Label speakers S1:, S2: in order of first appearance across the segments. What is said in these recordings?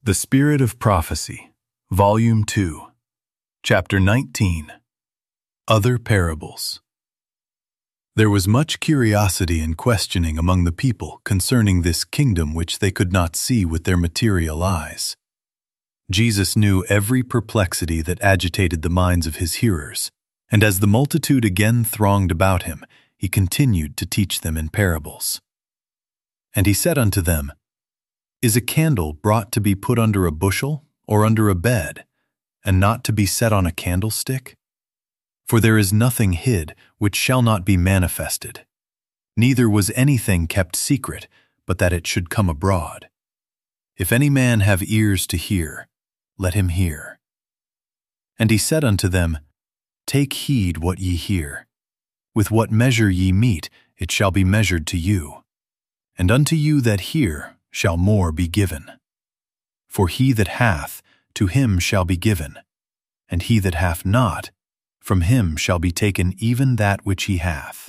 S1: The Spirit of Prophecy, Volume 2, Chapter 19, Other Parables. There was much curiosity and questioning among the people concerning this kingdom which they could not see with their material eyes. Jesus knew every perplexity that agitated the minds of his hearers, and as the multitude again thronged about him, he continued to teach them in parables. And he said unto them, Is a candle brought to be put under a bushel or under a bed, and not to be set on a candlestick? For there is nothing hid which shall not be manifested, neither was anything kept secret, but that it should come abroad. If any man have ears to hear, let him hear. And he said unto them, Take heed what ye hear. With what measure ye mete, it shall be measured to you. And unto you that hear shall more be given. For he that hath, to him shall be given, and he that hath not, from him shall be taken even that which he hath.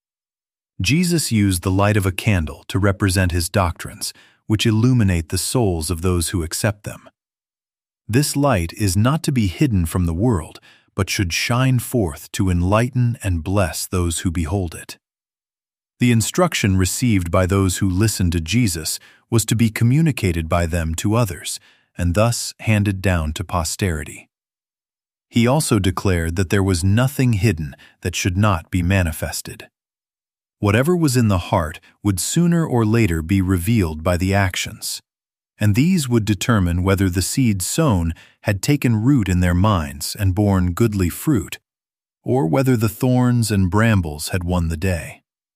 S1: Jesus used the light of a candle to represent his doctrines, which illuminate the souls of those who accept them. This light is not to be hidden from the world, but should shine forth to enlighten and bless those who behold it. The instruction received by those who listened to Jesus was to be communicated by them to others, and thus handed down to posterity. He also declared that there was nothing hidden that should not be manifested. Whatever was in the heart would sooner or later be revealed by the actions, and these would determine whether the seed sown had taken root in their minds and borne goodly fruit, or whether the thorns and brambles had won the day.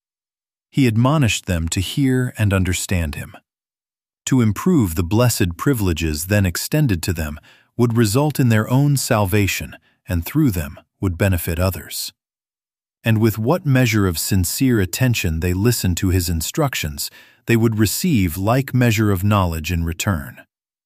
S1: He admonished them to hear and understand him. To improve the blessed privileges then extended to them would result in their own salvation, and through them would benefit others. And with what measure of sincere attention they listened to his instructions, they would receive like measure of knowledge in return.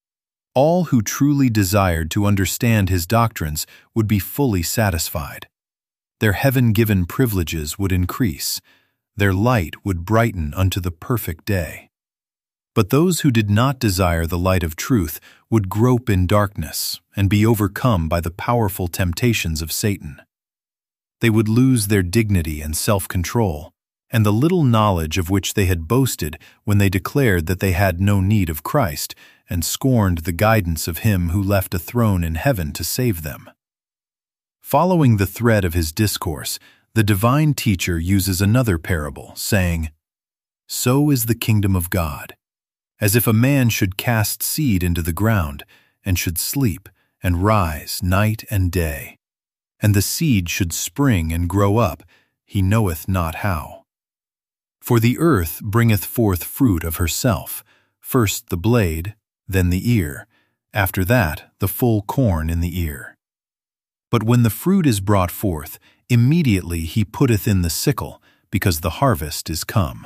S1: All who truly desired to understand his doctrines would be fully satisfied. Their heaven-given privileges would increase. Their light would brighten unto the perfect day. But those who did not desire the light of truth would grope in darkness and be overcome by the powerful temptations of Satan. They would lose their dignity and self-control, and the little knowledge of which they had boasted when they declared that they had no need of Christ and scorned the guidance of him who left a throne in heaven to save them. Following the thread of his discourse, the divine teacher uses another parable, saying, So is the kingdom of God, as if a man should cast seed into the ground, and should sleep and rise night and day, and the seed should spring and grow up, he knoweth not how. For the earth bringeth forth fruit of herself, first the blade, then the ear, after that the full corn in the ear. But when the fruit is brought forth, immediately he putteth in the sickle, because the harvest is come.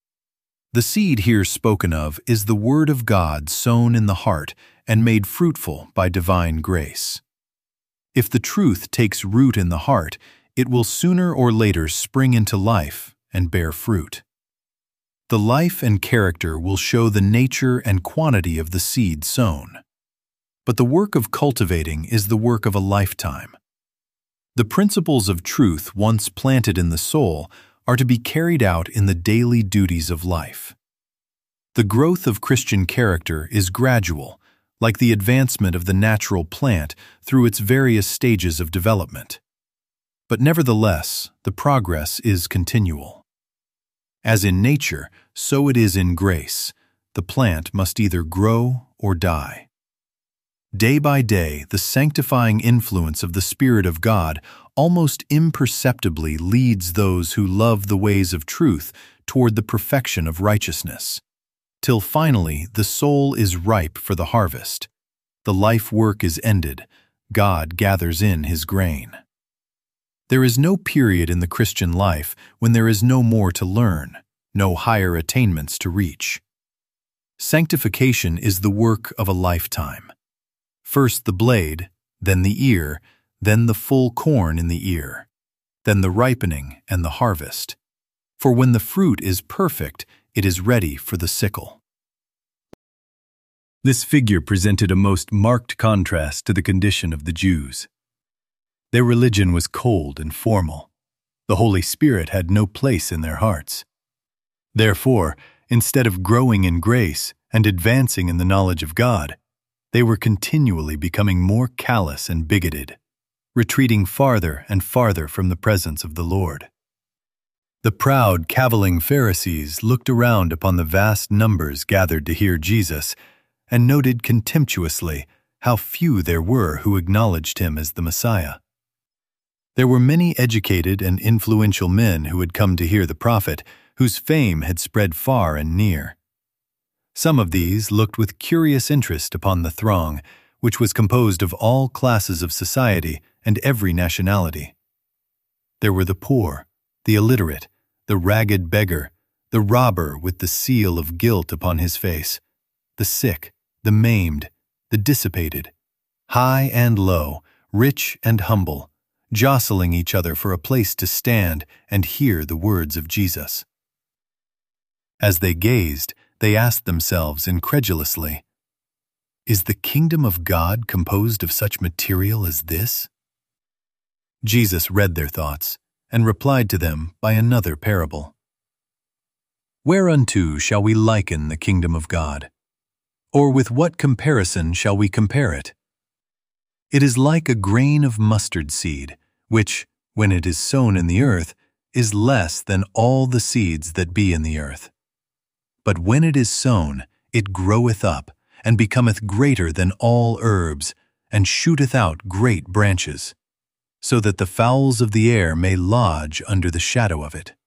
S1: The seed here spoken of is the word of God sown in the heart and made fruitful by divine grace. If the truth takes root in the heart, it will sooner or later spring into life and bear fruit. The life and character will show the nature and quantity of the seed sown. But the work of cultivating is the work of a lifetime. The principles of truth once planted in the soul are to be carried out in the daily duties of life. The growth of Christian character is gradual, like the advancement of the natural plant through its various stages of development. But nevertheless, the progress is continual. As in nature, so it is in grace. The plant must either grow or die. Day by day, the sanctifying influence of the Spirit of God almost imperceptibly leads those who love the ways of truth toward the perfection of righteousness, till finally the soul is ripe for the harvest. The life work is ended. God gathers in his grain. There is no period in the Christian life when there is no more to learn, no higher attainments to reach. Sanctification is the work of a lifetime. First the blade, then the ear, then the full corn in the ear, then the ripening and the harvest. For when the fruit is perfect, it is ready for the sickle. This figure presented a most marked contrast to the condition of the Jews. Their religion was cold and formal. The Holy Spirit had no place in their hearts. Therefore, instead of growing in grace and advancing in the knowledge of God, they were continually becoming more callous and bigoted, retreating farther and farther from the presence of the Lord. The proud, cavilling Pharisees looked around upon the vast numbers gathered to hear Jesus and noted contemptuously how few there were who acknowledged him as the Messiah. There were many educated and influential men who had come to hear the prophet, whose fame had spread far and near. Some of these looked with curious interest upon the throng, which was composed of all classes of society and every nationality. There were the poor, the illiterate, the ragged beggar, the robber with the seal of guilt upon his face, the sick, the maimed, the dissipated, high and low, rich and humble, jostling each other for a place to stand and hear the words of Jesus. As they gazed, they asked themselves incredulously, "Is the kingdom of God composed of such material as this?" Jesus read their thoughts and replied to them by another parable. "Whereunto shall we liken the kingdom of God? Or with what comparison shall we compare it? It is like a grain of mustard seed, which, when it is sown in the earth, is less than all the seeds that be in the earth. But when it is sown, it groweth up, and becometh greater than all herbs, and shooteth out great branches, so that the fowls of the air may lodge under the shadow of it.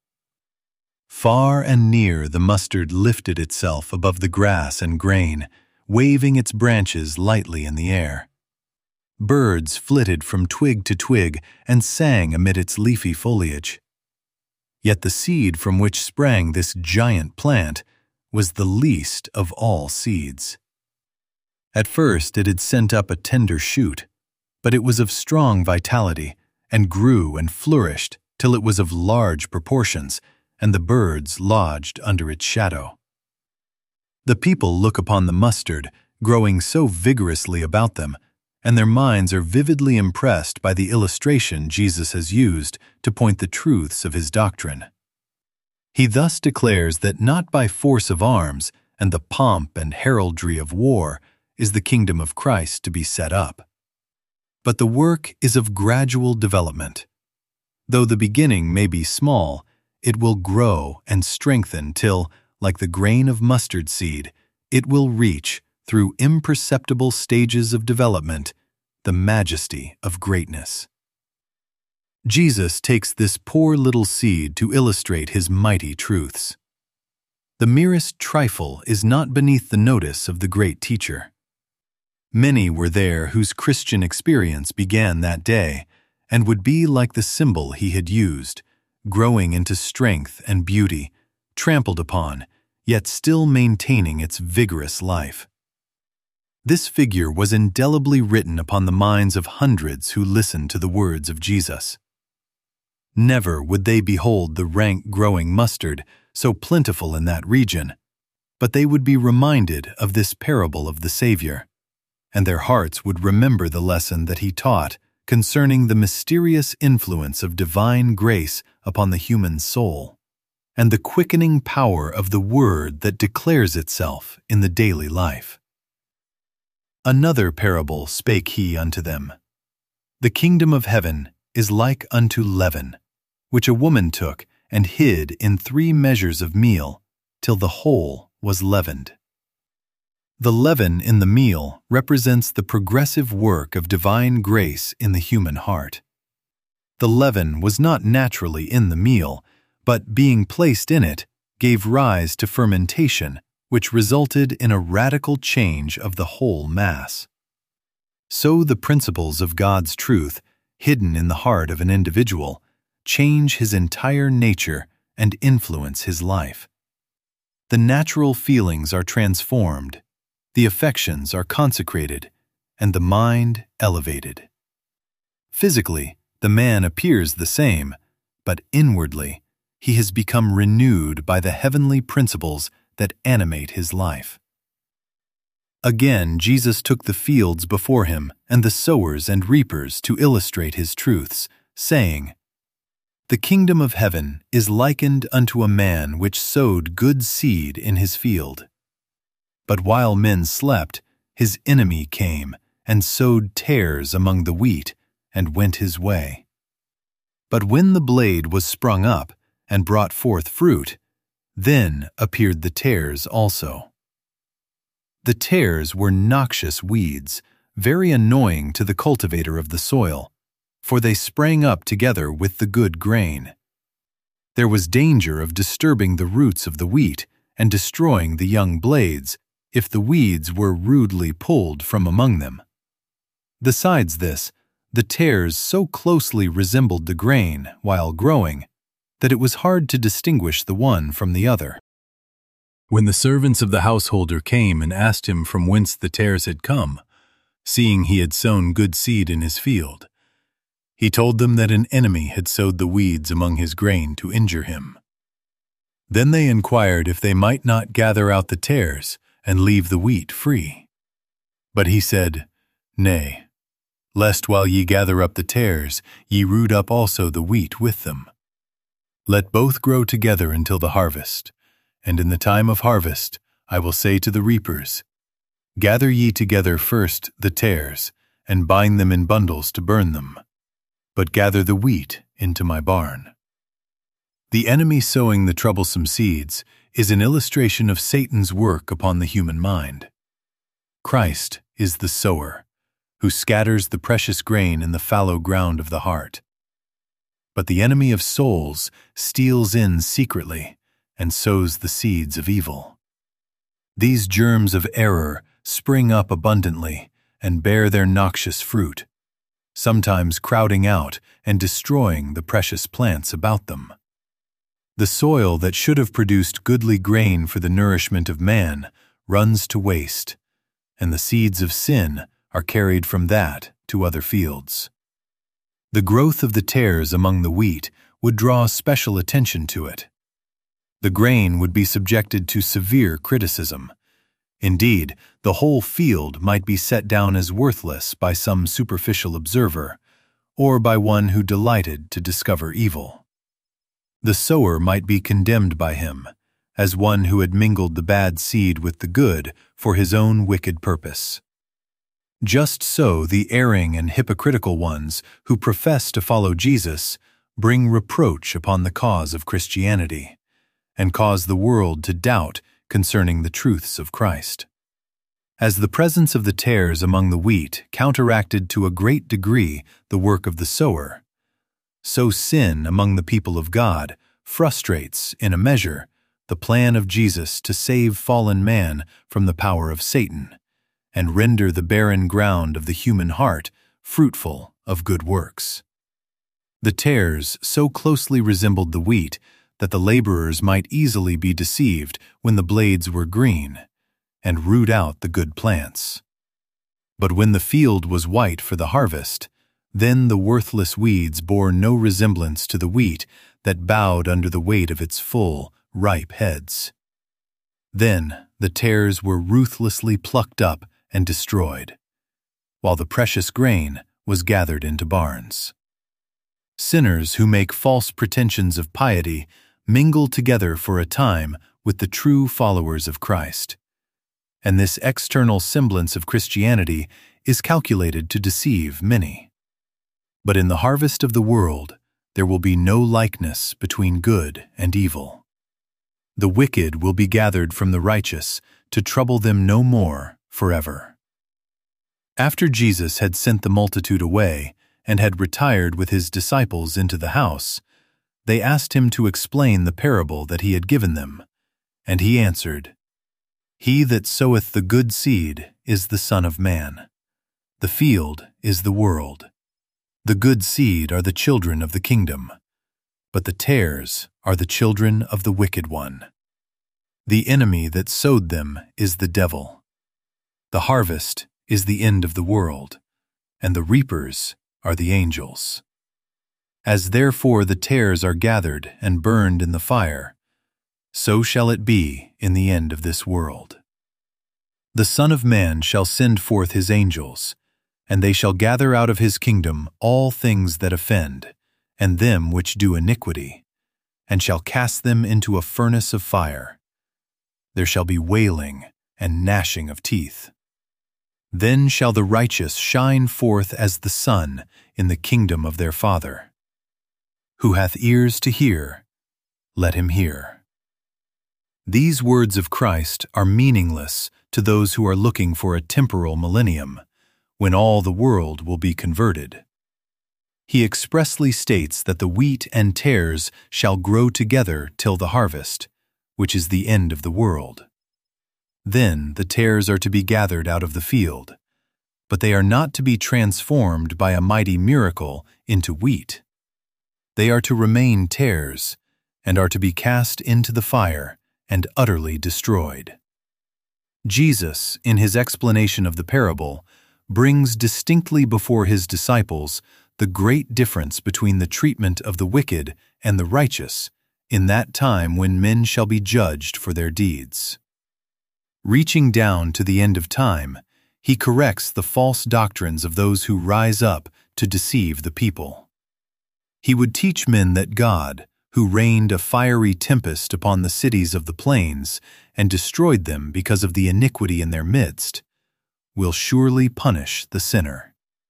S1: Far and near the mustard lifted itself above the grass and grain, waving its branches lightly in the air. Birds flitted from twig to twig and sang amid its leafy foliage. Yet the seed from which sprang this giant plant was the least of all seeds. At first it had sent up a tender shoot, but it was of strong vitality, and grew and flourished till it was of large proportions, and the birds lodged under its shadow. The people look upon the mustard, growing so vigorously about them, and their minds are vividly impressed by the illustration Jesus has used to point the truths of his doctrine. He thus declares that not by force of arms and the pomp and heraldry of war is the kingdom of Christ to be set up, but the work is of gradual development. Though the beginning may be small, it will grow and strengthen till, like the grain of mustard seed, it will reach, through imperceptible stages of development, the majesty of greatness. Jesus takes this poor little seed to illustrate his mighty truths. The merest trifle is not beneath the notice of the great teacher. Many were there whose Christian experience began that day and would be like the symbol he had used, growing into strength and beauty, trampled upon, yet still maintaining its vigorous life. This figure was indelibly written upon the minds of hundreds who listened to the words of Jesus. Never would they behold the rank growing mustard so plentiful in that region, but they would be reminded of this parable of the Savior, and their hearts would remember the lesson that he taught concerning the mysterious influence of divine grace upon the human soul, and the quickening power of the word that declares itself in the daily life. Another parable spake he unto them. The kingdom of heaven is like unto leaven, which a woman took and hid in 3 measures of meal, till the whole was leavened. The leaven in the meal represents the progressive work of divine grace in the human heart. The leaven was not naturally in the meal, but being placed in it, gave rise to fermentation, which resulted in a radical change of the whole mass. So the principles of God's truth, hidden in the heart of an individual, change his entire nature and influence his life. The natural feelings are transformed, the affections are consecrated, and the mind elevated. Physically, the man appears the same, but inwardly, he has become renewed by the heavenly principles that animate his life. Again, Jesus took the fields before him and the sowers and reapers to illustrate his truths, saying, "The kingdom of heaven is likened unto a man which sowed good seed in his field. But while men slept, his enemy came and sowed tares among the wheat and went his way. But when the blade was sprung up and brought forth fruit, then appeared the tares also. The tares were noxious weeds, very annoying to the cultivator of the soil, for they sprang up together with the good grain. There was danger of disturbing the roots of the wheat and destroying the young blades if the weeds were rudely pulled from among them. Besides this, the tares so closely resembled the grain while growing that it was hard to distinguish the one from the other. When the servants of the householder came and asked him from whence the tares had come, seeing he had sown good seed in his field, he told them that an enemy had sowed the weeds among his grain to injure him. Then they inquired if they might not gather out the tares and leave the wheat free. But he said, "Nay, lest while ye gather up the tares, ye root up also the wheat with them. Let both grow together until the harvest. And in the time of harvest I will say to the reapers, Gather ye together first the tares, and bind them in bundles to burn them, but gather the wheat into my barn." The enemy sowing the troublesome seeds is an illustration of Satan's work upon the human mind. Christ is the sower, who scatters the precious grain in the fallow ground of the heart. But the enemy of souls steals in secretly and sows the seeds of evil. These germs of error spring up abundantly and bear their noxious fruit, sometimes crowding out and destroying the precious plants about them. The soil that should have produced goodly grain for the nourishment of man runs to waste, and the seeds of sin are carried from that to other fields. The growth of the tares among the wheat would draw special attention to it. The grain would be subjected to severe criticism. Indeed, the whole field might be set down as worthless by some superficial observer, or by one who delighted to discover evil. The sower might be condemned by him, as one who had mingled the bad seed with the good for his own wicked purpose. Just so the erring and hypocritical ones who profess to follow Jesus bring reproach upon the cause of Christianity, and cause the world to doubt concerning the truths of Christ. As the presence of the tares among the wheat counteracted to a great degree the work of the sower, so sin among the people of God frustrates, in a measure, the plan of Jesus to save fallen man from the power of Satan, and render the barren ground of the human heart fruitful of good works. The tares so closely resembled the wheat that the laborers might easily be deceived when the blades were green, and root out the good plants. But when the field was white for the harvest, then the worthless weeds bore no resemblance to the wheat that bowed under the weight of its full, ripe heads. Then the tares were ruthlessly plucked up and destroyed, while the precious grain was gathered into barns. Sinners who make false pretensions of piety mingle together for a time with the true followers of Christ, and this external semblance of Christianity is calculated to deceive many. But in the harvest of the world there will be no likeness between good and evil. The wicked will be gathered from the righteous to trouble them no more forever. After Jesus had sent the multitude away and had retired with his disciples into the house, they asked him to explain the parable that he had given them, and he answered, "He that soweth the good seed is the Son of Man. The field is the world. The good seed are the children of the kingdom, but the tares are the children of the wicked one. The enemy that sowed them is the devil. The harvest is the end of the world, and the reapers are the angels. As therefore the tares are gathered and burned in the fire, so shall it be in the end of this world. The Son of Man shall send forth his angels, and they shall gather out of his kingdom all things that offend, and them which do iniquity, and shall cast them into a furnace of fire. There shall be wailing and gnashing of teeth. Then shall the righteous shine forth as the sun in the kingdom of their Father. Who hath ears to hear, let him hear. These words of Christ are meaningless to those who are looking for a temporal millennium, when all the world will be converted. He expressly states that the wheat and tares shall grow together till the harvest, which is the end of the world. Then the tares are to be gathered out of the field, but they are not to be transformed by a mighty miracle into wheat. They are to remain tares, and are to be cast into the fire and utterly destroyed. Jesus, in his explanation of the parable, brings distinctly before his disciples the great difference between the treatment of the wicked and the righteous in that time when men shall be judged for their deeds. Reaching down to the end of time, he corrects the false doctrines of those who rise up to deceive the people. He would teach men that God, who rained a fiery tempest upon the cities of the plains and destroyed them because of the iniquity in their midst, will surely punish the sinner.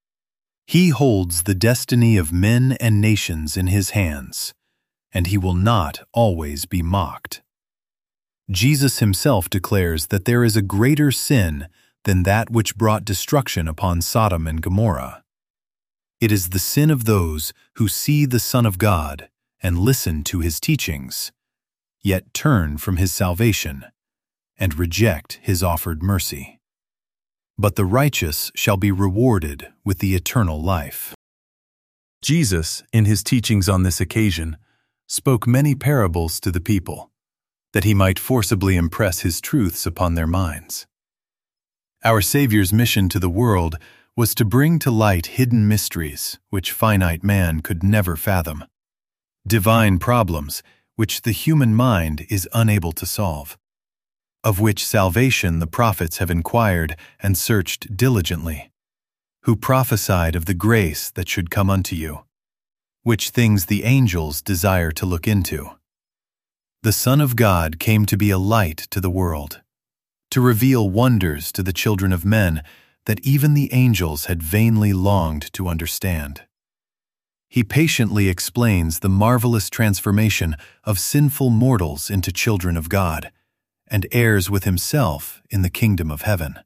S1: He holds the destiny of men and nations in his hands, and he will not always be mocked. Jesus himself declares that there is a greater sin than that which brought destruction upon Sodom and Gomorrah. It is the sin of those who see the Son of God and listen to his teachings, yet turn from his salvation and reject his offered mercy. But the righteous shall be rewarded with the eternal life. Jesus, in his teachings on this occasion, spoke many parables to the people, that he might forcibly impress his truths upon their minds. Our Savior's mission to the world was to bring to light hidden mysteries which finite man could never fathom, divine problems which the human mind is unable to solve, of which salvation the prophets have inquired and searched diligently, who prophesied of the grace that should come unto you, which things the angels desire to look into. The Son of God came to be a light to the world, to reveal wonders to the children of men that even the angels had vainly longed to understand. He patiently explains the marvelous transformation of sinful mortals into children of God, and heirs with himself in the kingdom of heaven.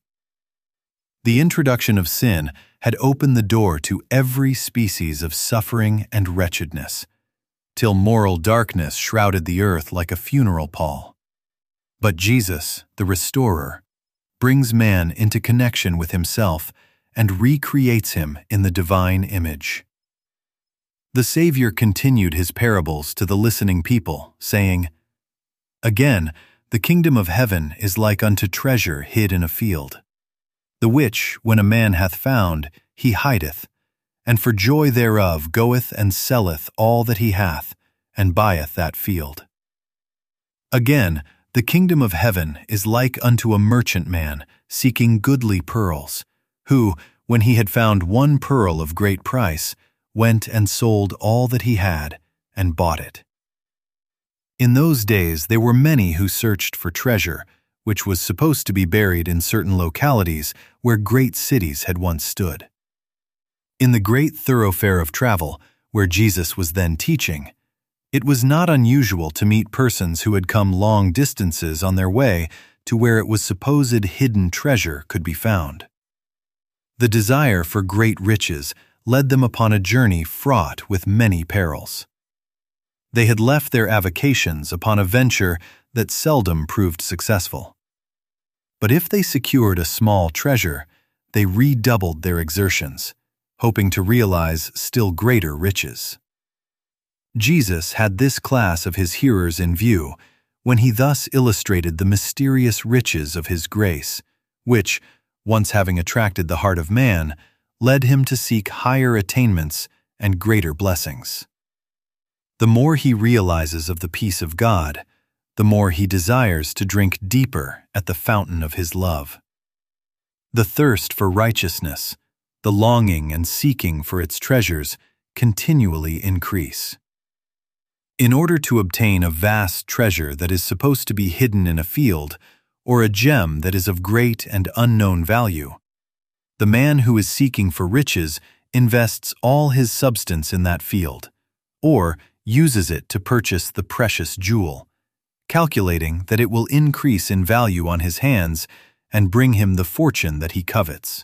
S1: The introduction of sin had opened the door to every species of suffering and wretchedness, till moral darkness shrouded the earth like a funeral pall. But Jesus, the Restorer, brings man into connection with himself and recreates him in the divine image. The Savior continued his parables to the listening people, saying, "Again, the kingdom of heaven is like unto treasure hid in a field, the which, when a man hath found, he hideth, and for joy thereof goeth and selleth all that he hath, and buyeth that field. Again, the kingdom of heaven is like unto a merchantman seeking goodly pearls, who, when he had found one pearl of great price, went and sold all that he had, and bought it. In those days there were many who searched for treasure, which was supposed to be buried in certain localities where great cities had once stood. In the great thoroughfare of travel, where Jesus was then teaching, it was not unusual to meet persons who had come long distances on their way to where it was supposed hidden treasure could be found. The desire for great riches led them upon a journey fraught with many perils. They had left their avocations upon a venture that seldom proved successful. But if they secured a small treasure, they redoubled their exertions, hoping to realize still greater riches. Jesus had this class of his hearers in view when he thus illustrated the mysterious riches of his grace, which, once having attracted the heart of man, led him to seek higher attainments and greater blessings. The more he realizes of the peace of God, the more he desires to drink deeper at the fountain of his love. The thirst for righteousness, the longing and seeking for its treasures continually increase. In order to obtain a vast treasure that is supposed to be hidden in a field, or a gem that is of great and unknown value, the man who is seeking for riches invests all his substance in that field, or uses it to purchase the precious jewel, calculating that it will increase in value on his hands and bring him the fortune that he covets.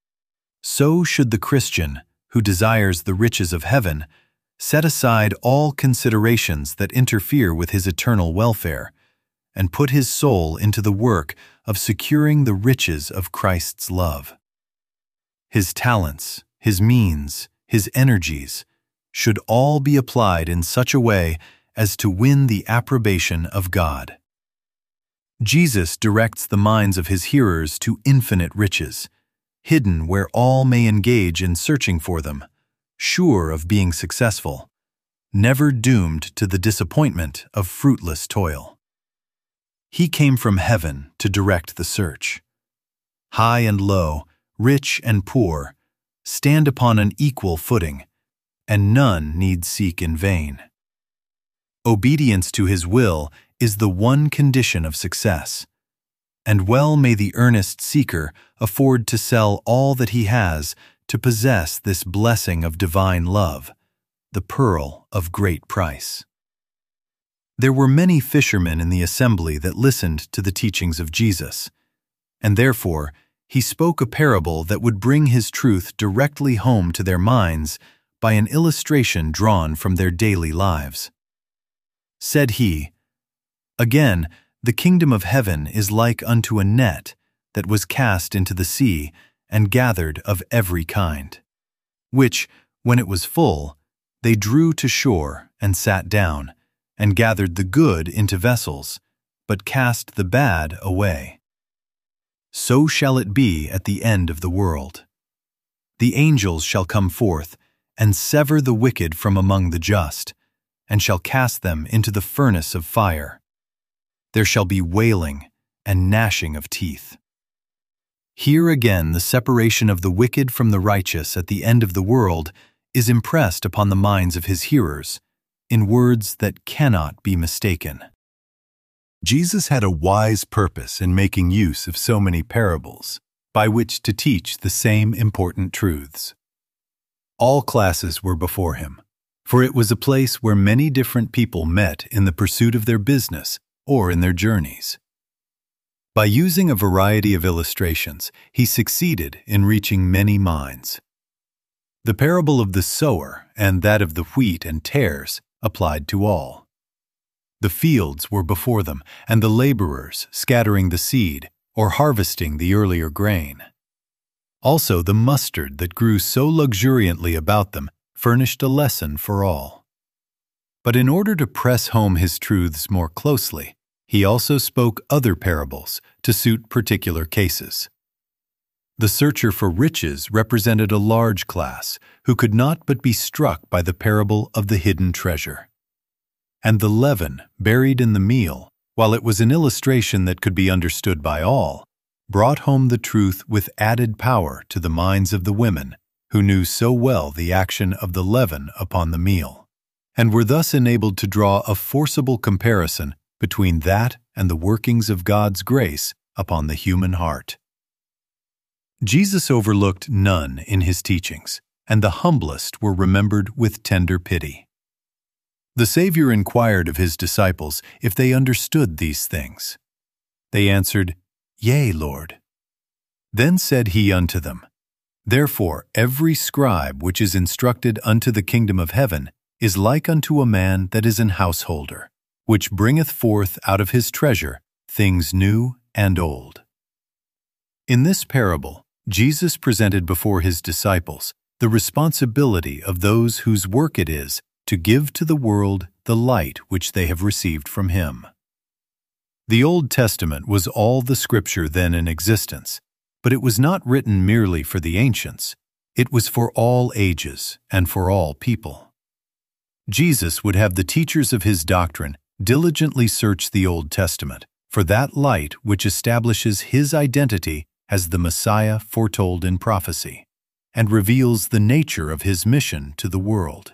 S1: So should the Christian, who desires the riches of heaven, set aside all considerations that interfere with his eternal welfare, and put his soul into the work of securing the riches of Christ's love. His talents, his means, his energies should all be applied in such a way as to win the approbation of God. Jesus directs the minds of his hearers to infinite riches, hidden where all may engage in searching for them, sure of being successful, never doomed to the disappointment of fruitless toil. He came from heaven to direct the search. High and low, rich and poor, stand upon an equal footing, and none need seek in vain. Obedience to his will is the one condition of success, and well may the earnest seeker afford to sell all that he has to possess this blessing of divine love, the pearl of great price. There were many fishermen in the assembly that listened to the teachings of Jesus, and therefore he spoke a parable that would bring his truth directly home to their minds by an illustration drawn from their daily lives. Said he, "Again, the kingdom of heaven is like unto a net that was cast into the sea and gathered of every kind, which, when it was full, they drew to shore and sat down, and gathered the good into vessels, but cast the bad away. So shall it be at the end of the world. The angels shall come forth, and sever the wicked from among the just, and shall cast them into the furnace of fire. There shall be wailing and gnashing of teeth." Here again the separation of the wicked from the righteous at the end of the world is impressed upon the minds of his hearers, in words that cannot be mistaken. Jesus had a wise purpose in making use of so many parables, by which to teach the same important truths. All classes were before him, for it was a place where many different people met in the pursuit of their business or in their journeys. By using a variety of illustrations, he succeeded in reaching many minds. The parable of the sower and that of the wheat and tares applied to all. The fields were before them, and the laborers scattering the seed or harvesting the earlier grain. Also the mustard that grew so luxuriantly about them furnished a lesson for all. But in order to press home his truths more closely, he also spoke other parables to suit particular cases. The searcher for riches represented a large class who could not but be struck by the parable of the hidden treasure. And the leaven buried in the meal, while it was an illustration that could be understood by all, brought home the truth with added power to the minds of the women who knew so well the action of the leaven upon the meal, and were thus enabled to draw a forcible comparison between that and the workings of God's grace upon the human heart. Jesus overlooked none in his teachings, and the humblest were remembered with tender pity. The Savior inquired of his disciples if they understood these things. They answered, "Yea, Lord." Then said he unto them, "Therefore every scribe which is instructed unto the kingdom of heaven is like unto a man that is an householder, which bringeth forth out of his treasure things new and old." In this parable, Jesus presented before his disciples the responsibility of those whose work it is to give to the world the light which they have received from him. The Old Testament was all the scripture then in existence, but it was not written merely for the ancients. It was for all ages and for all people. Jesus would have the teachers of his doctrine diligently search the Old Testament for that light which establishes his identity as the Messiah foretold in prophecy, and reveals the nature of his mission to the world.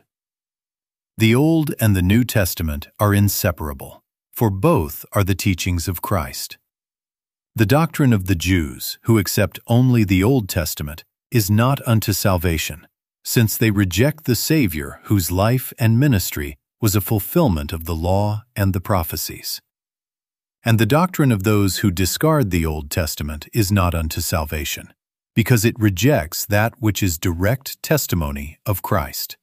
S1: The Old and the New Testament are inseparable, for both are the teachings of Christ. The doctrine of the Jews, who accept only the Old Testament, is not unto salvation, since they reject the Savior whose life and ministry was a fulfillment of the law and the prophecies. And the doctrine of those who discard the Old Testament is not unto salvation, because it rejects that which is direct testimony of Christ.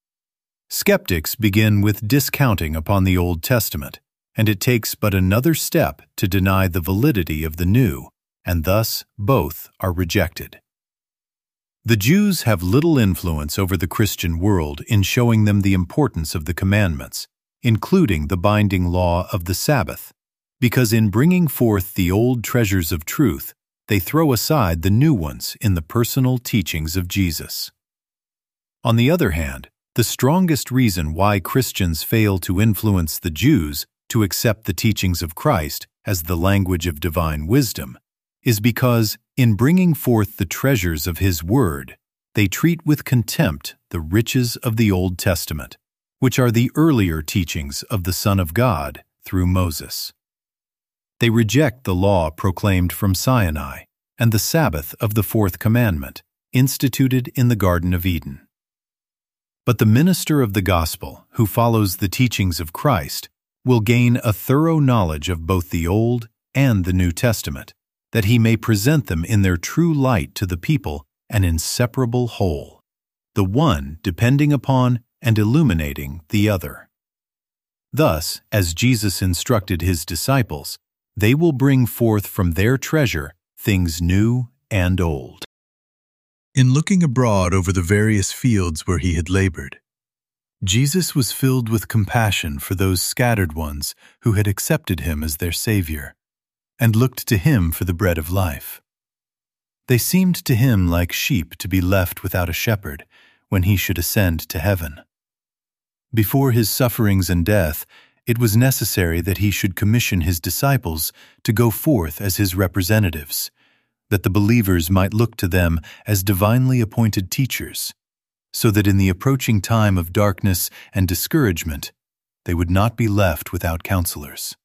S1: Skeptics begin with discounting upon the Old Testament, and it takes but another step to deny the validity of the New, and thus both are rejected. The Jews have little influence over the Christian world in showing them the importance of the commandments, including the binding law of the Sabbath, because in bringing forth the old treasures of truth, they throw aside the new ones in the personal teachings of Jesus. On the other hand, the strongest reason why Christians fail to influence the Jews to accept the teachings of Christ as the language of divine wisdom is because, in bringing forth the treasures of His Word, they treat with contempt the riches of the Old Testament, which are the earlier teachings of the Son of God through Moses. They reject the law proclaimed from Sinai and the Sabbath of the fourth commandment, instituted in the Garden of Eden. But the minister of the gospel, who follows the teachings of Christ, will gain a thorough knowledge of both the Old and the New Testament, that he may present them in their true light to the people, an inseparable whole, the one depending upon and illuminating the other. Thus, as Jesus instructed his disciples, they will bring forth from their treasure things new and old. In looking abroad over the various fields where he had labored, Jesus was filled with compassion for those scattered ones who had accepted him as their Savior, and looked to him for the bread of life. They seemed to him like sheep to be left without a shepherd when he should ascend to heaven. Before his sufferings and death, it was necessary that he should commission his disciples to go forth as his representatives, that the believers might look to them as divinely appointed teachers, so that in the approaching time of darkness and discouragement, they would not be left without counselors.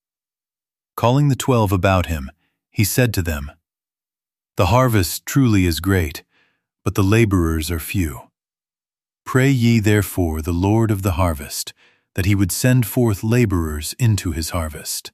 S1: Calling the 12 about him, he said to them, "The harvest truly is great, but the laborers are few. Pray ye therefore the Lord of the harvest, that he would send forth laborers into his harvest."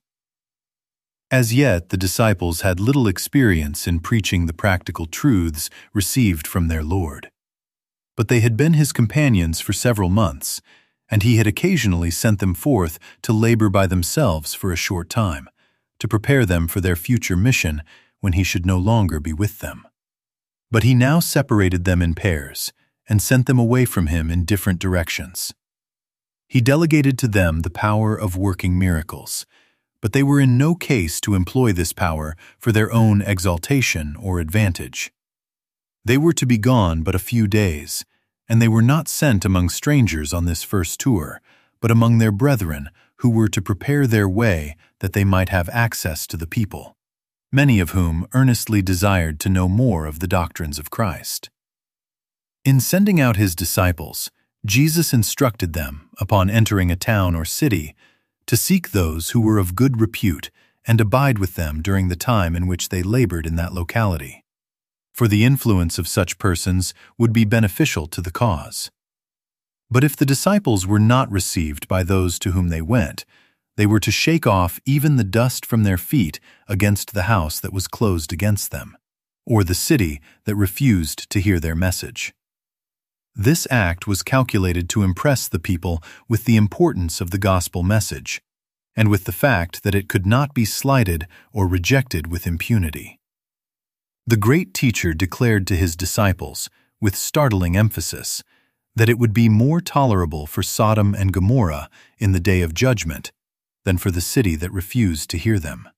S1: As yet, the disciples had little experience in preaching the practical truths received from their Lord. But they had been his companions for several months, and he had occasionally sent them forth to labor by themselves for a short time, to prepare them for their future mission when he should no longer be with them. But he now separated them in pairs and sent them away from him in different directions. He delegated to them the power of working miracles, but they were in no case to employ this power for their own exaltation or advantage. They were to be gone but a few days, and they were not sent among strangers on this first tour, but among their brethren who were to prepare their way that they might have access to the people, many of whom earnestly desired to know more of the doctrines of Christ. In sending out his disciples, Jesus instructed them, upon entering a town or city, to seek those who were of good repute and abide with them during the time in which they labored in that locality, for the influence of such persons would be beneficial to the cause. But if the disciples were not received by those to whom they went, they were to shake off even the dust from their feet against the house that was closed against them, or the city that refused to hear their message. This act was calculated to impress the people with the importance of the gospel message, and with the fact that it could not be slighted or rejected with impunity. The great teacher declared to his disciples, with startling emphasis, that it would be more tolerable for Sodom and Gomorrah in the day of judgment than for the city that refused to hear them.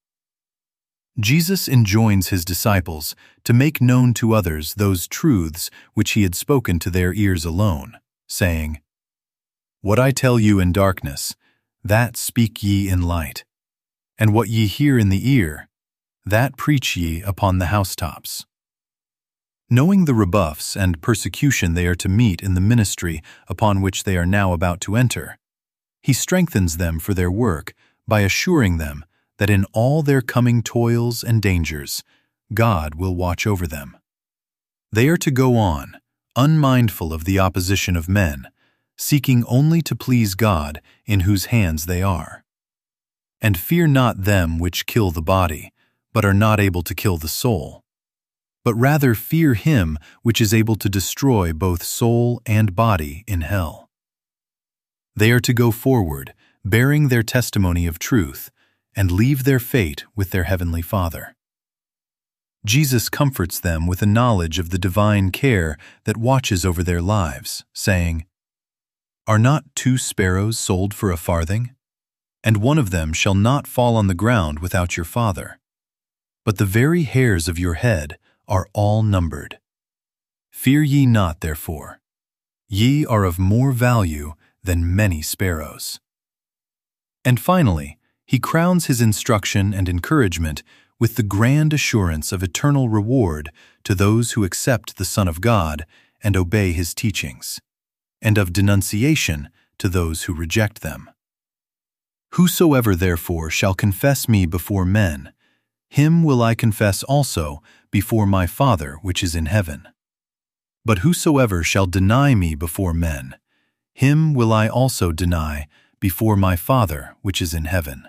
S1: Jesus enjoins his disciples to make known to others those truths which he had spoken to their ears alone, saying, "What I tell you in darkness, that speak ye in light, and what ye hear in the ear, that preach ye upon the housetops. Knowing the rebuffs and persecution they are to meet in the ministry upon which they are now about to enter, he strengthens them for their work by assuring them that in all their coming toils and dangers, God will watch over them. They are to go on, unmindful of the opposition of men, seeking only to please God in whose hands they are. And fear not them which kill the body, but are not able to kill the soul, but rather fear him which is able to destroy both soul and body in hell. They are to go forward, bearing their testimony of truth, and leave their fate with their heavenly Father. Jesus comforts them with a knowledge of the divine care that watches over their lives, saying, "Are not 2 sparrows sold for a farthing? And one of them shall not fall on the ground without your Father. But the very hairs of your head are all numbered. Fear ye not, therefore. Ye are of more value than many sparrows." And finally, he crowns his instruction and encouragement with the grand assurance of eternal reward to those who accept the Son of God and obey his teachings, and of denunciation to those who reject them. "Whosoever therefore shall confess me before men, him will I confess also before my Father which is in heaven. But whosoever shall deny me before men, him will I also deny before my Father which is in heaven."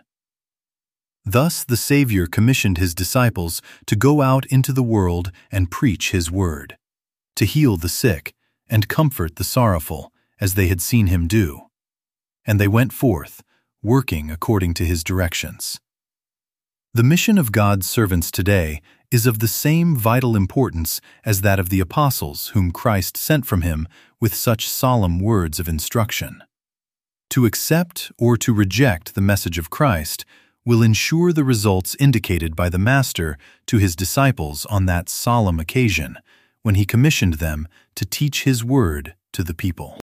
S1: Thus the Savior commissioned his disciples to go out into the world and preach his word, to heal the sick and comfort the sorrowful, as they had seen him do. And they went forth, working according to his directions. The mission of God's servants today is of the same vital importance as that of the apostles whom Christ sent from him with such solemn words of instruction. To accept or to reject the message of Christ will ensure the results indicated by the Master to his disciples on that solemn occasion when he commissioned them to teach his word to the people.